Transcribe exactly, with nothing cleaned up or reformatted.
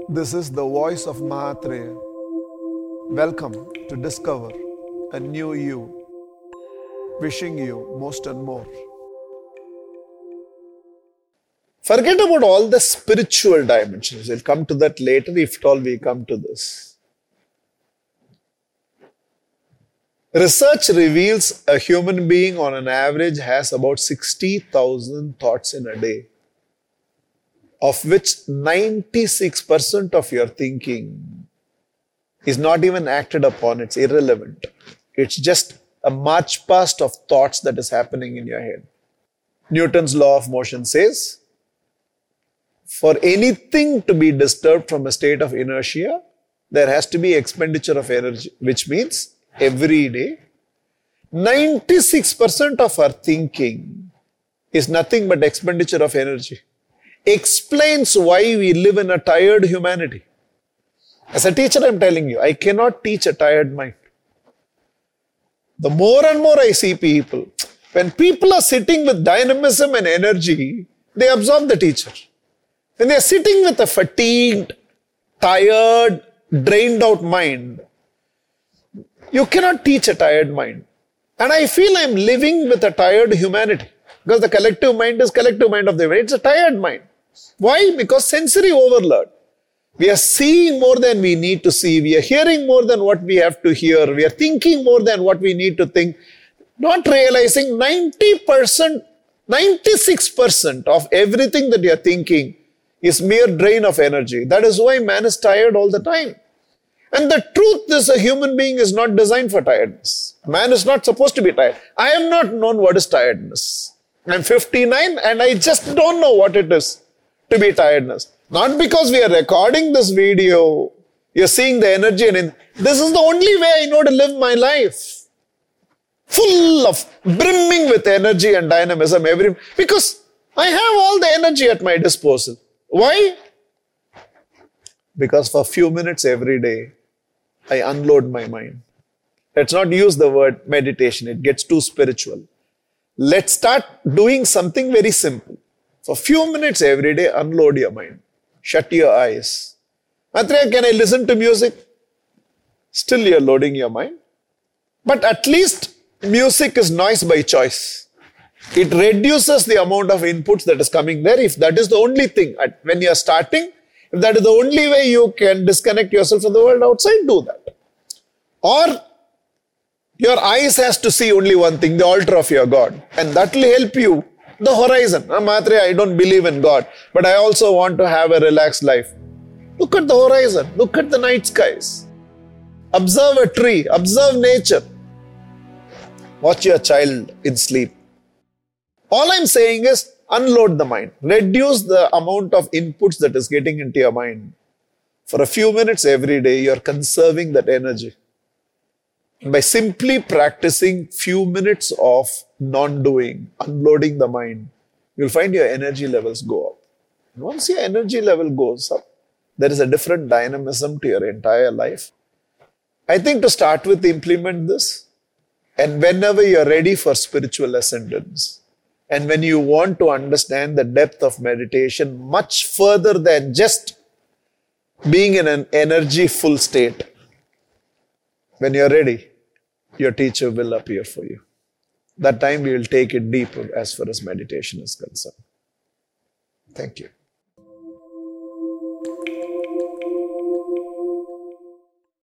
This is the voice of Mahatreya. Welcome to discover a new you. Wishing you most and more. Forget about all the spiritual dimensions. We'll come to that later if at all we come to this. Research reveals a human being on an average has about sixty thousand thoughts in a day, of which ninety-six percent of your thinking is not even acted upon. It's irrelevant. It's just a march past of thoughts that is happening in your head. Newton's law of motion says, for anything to be disturbed from a state of inertia, there has to be expenditure of energy, which means every day, ninety-six percent of our thinking is nothing but expenditure of energy. Explains why we live in a tired humanity. As a teacher, I'm telling you, I cannot teach a tired mind. The more and more I see people, when people are sitting with dynamism and energy, they absorb the teacher. When they are sitting with a fatigued, tired, drained out mind, you cannot teach a tired mind. And I feel I'm living with a tired humanity. Because the collective mind is collective mind of the humanity. It's a tired mind. Why? Because sensory overload. We are seeing more than we need to see. We are hearing more than what we have to hear. We are thinking more than what we need to think. Not realizing ninety percent, ninety-six percent of everything that you are thinking is mere drain of energy. That is why man is tired all the time. And the truth is, a human being is not designed for tiredness. Man is not supposed to be tired. I have not known what is tiredness. I'm fifty-nine and I just don't know what it is to be tiredness. Not because we are recording this video, you're seeing the energy and in, this is the only way I know to live my life. Full of, brimming with energy and dynamism. Every, because I have all the energy at my disposal. Why? Because for a few minutes every day, I unload my mind. Let's not use the word meditation. It gets too spiritual. Let's start doing something very simple. For a few minutes every day, unload your mind. Shut your eyes. Mahatreya, can I listen to music? Still you're loading your mind. But at least music is noise by choice. It reduces the amount of inputs that is coming there. If that is the only thing, when you're starting, if that is the only way you can disconnect yourself from the world outside, do that. Or your eyes has to see only one thing, the altar of your God. And that will help you. The horizon. Ah, Mahatreya, I don't believe in God, but I also want to have a relaxed life. Look at the horizon. Look at the night skies. Observe a tree. Observe nature. Watch your child in sleep. All I'm saying is unload the mind. Reduce the amount of inputs that is getting into your mind. For a few minutes every day, you're conserving that energy. By simply practicing few minutes of non-doing, unloading the mind, you'll find your energy levels go up. And once your energy level goes up, there is a different dynamism to your entire life. I think to start with, implement this. And whenever you're ready for spiritual ascendance, and when you want to understand the depth of meditation much further than just being in an energy full state, when you're ready, your teacher will appear for you. That time we will take it deeper as far as meditation is concerned. Thank you.